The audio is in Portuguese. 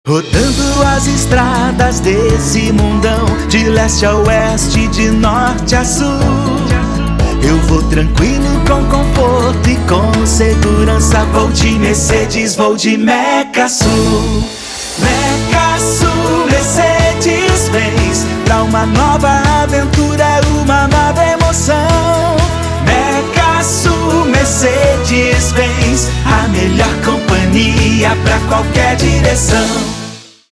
Rodando as estradas desse mundão, de leste a oeste, de norte a sul, eu vou tranquilo, com conforto e com segurança. Vou de Mercedes, vou de Mecasul. Mecasul, Mercedes Benz, pra uma nova aventura, uma nova emoção. Mecasul, Mercedes Benz, a melhor companhia pra qualquer direção.